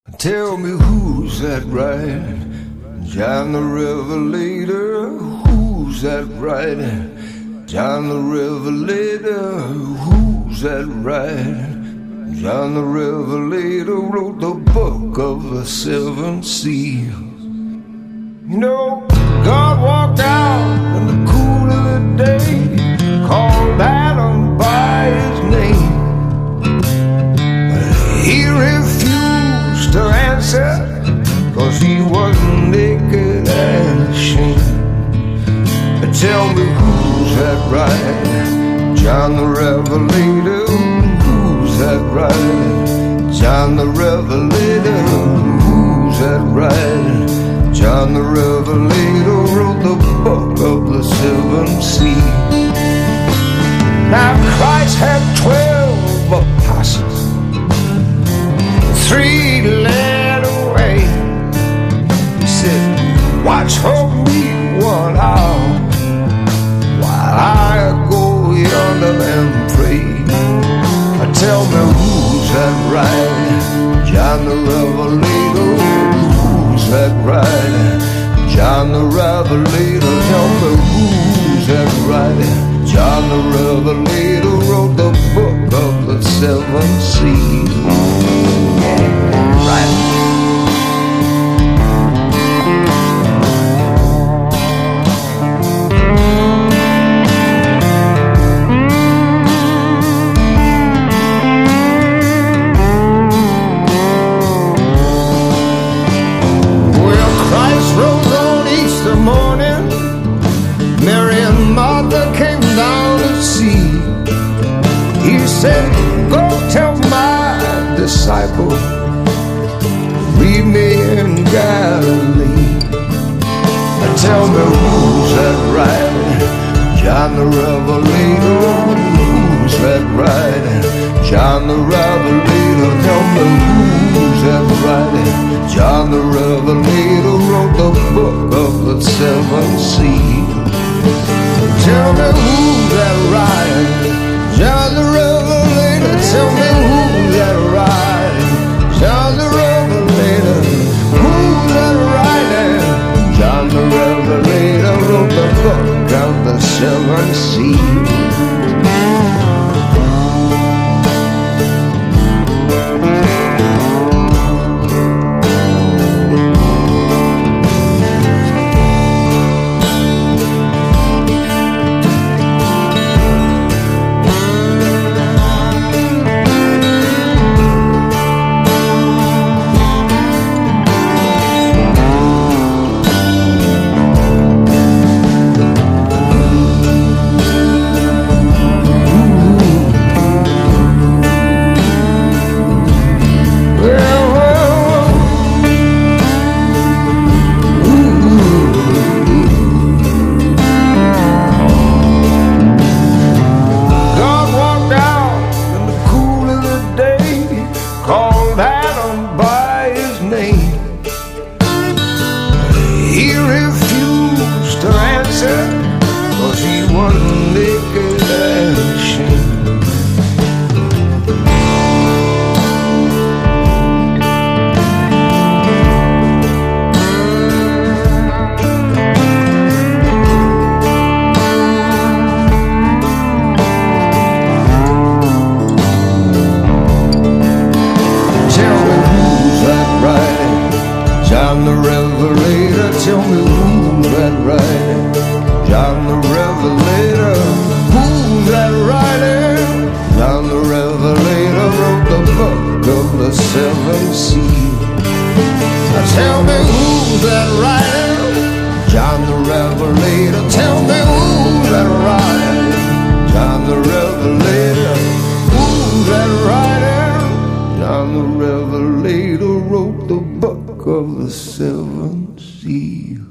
Tell me who's that riding? John the Revelator. Who's that riding? John the Revelator. Who's that riding? John the Revelator wrote the book of the seven seals. You know, God walked out in the cool of the day, called Adam by his name, but he refused to answer, 'cause he was naked and ashamed. But tell me who's that riding? John the Revelator. Who's that riding? John the Revelator. Who's that riding? John the Revelator wrote the book of the seven seals. Now Christ had 12 apostles, 3 led away. He said, watch for me 1 hour while I go yonder and pray. Tell me who's that riding? John the Revelator. Who's that riding? John the Revelator. Tell me who's that riding? John the Revelator wrote the book of the seven seals. Right. Said, go tell my disciples, meet me in Galilee. Tell me who's that riding? John the Revelator. Who's that riding? John the Revelator. Tell me who's that riding? John the Revelator wrote the book of the seven seals. Tell me who's that riding? John the Revelator. Tell me who's that riding? John the Revelator. Who's that riding? John the Revelator wrote the book of the seven seals. Called Adam by his name. He refused to answer, 'cause he was naked and ashamed. John the Revelator. Tell me who's that riding? John the Revelator. Who's that riding? John the Revelator wrote the book of the seven seals. Tell me who's that riding? John the Revelator. Tell me who's that riding? John the Revelator. Who's that riding? John the Revelator wrote the book of the seven seals.